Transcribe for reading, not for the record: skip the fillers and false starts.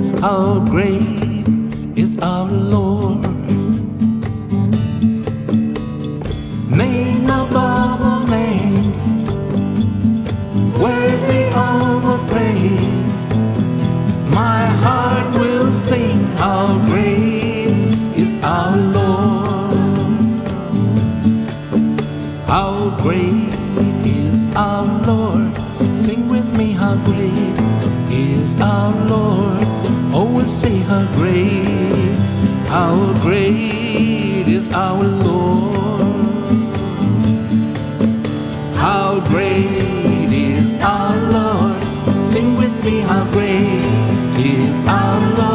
how great is our Lord. Name above all names, worthy of our praise. My heart will sing how great is our Lord. How great is our Lord. Sing with me, how great is our Lord. Oh, we'll say how great is our Lord. How great is our Lord. Sing with me, how great is our Lord.